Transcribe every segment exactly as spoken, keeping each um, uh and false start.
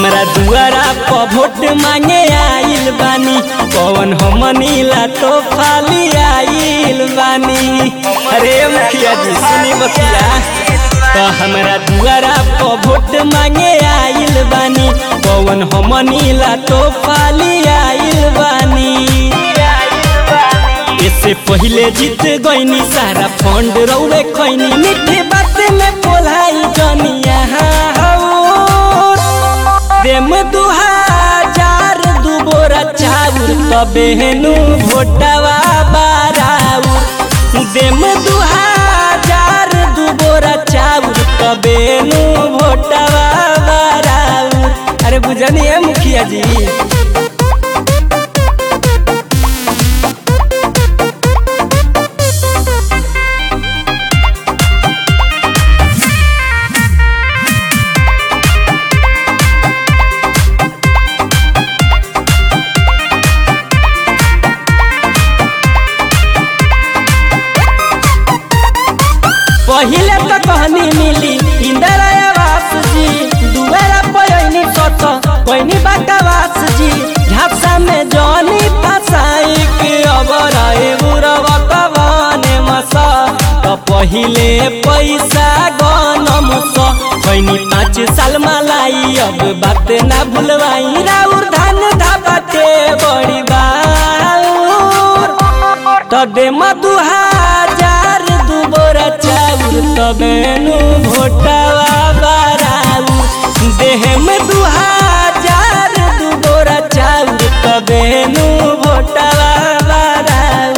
हमरा दुआरा पर वोट मांगे आइल बानी, कौन हमनी ला तो खाली आइल बानी। अरे मुखिया जी सुनी बतिया, तो हमरा दुआरा पर वोट मांगे आइल बानी, कौन हमनी ला तो खाली आइल बानी। इससे पहले जीत गईनी सारा फंड रौवे खैनी, मीठे बात में बोलाई जनिया देम दू हजार दू बोरा चाउर तबे हेनु भोटवा बाराउर। देम दू हजार दू बोरा चाउर तबे हेनु भोटवा बाराउर। अरे बुझनी है मुखिया जी। पहिले तो कहनी मिली इंदिरा आवास जी, दुआरा पयनी सत कोइनी बाटावास जी। झापसा में जनी फसाई के अबर बुरवा कवने मसा, तो पहिले पैसा गनम स कोइनी पाँच साल मलाई। अब बात ना भूलवाई राउर धान धाबाटे बड़ी बाउर, तो दे दू हजार दू बोरा चाउर तबेनु भोटवा बाराउर। देहम दू हजार दू बोरा चाउर तबेनु भोटवा बाराउर।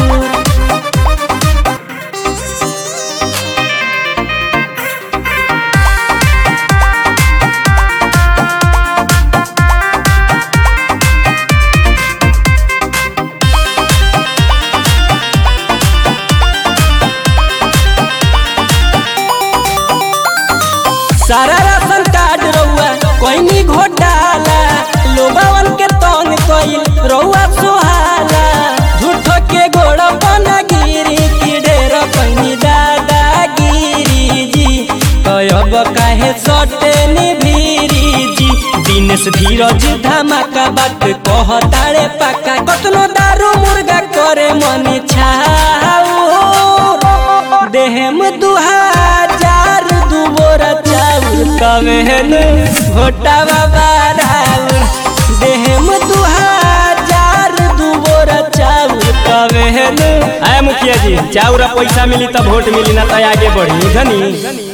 सारा राशन कार्ड रउआ कोइनी घोटाला, लोबावन के तंग कइल रउआ सुहाला। झूठो के गोड़ बना गिरी की ढेर कोइनी दादागिरी जी, कयब काहे सटे निभीरी जी। दिनेश धीरज धमाका बात कहताड़े पाका, कतनो दारू मुर्गा करे मनी छाउर। देहम दू हजार दू बोरा तबेनु भोटवा बाराउर। देहम दू हजार दू बोरा चाउर तबेनु। आय मुखिया जी, चाउर पैसा मिली तो वोट मिली ना तो आगे बढ़ी धनी।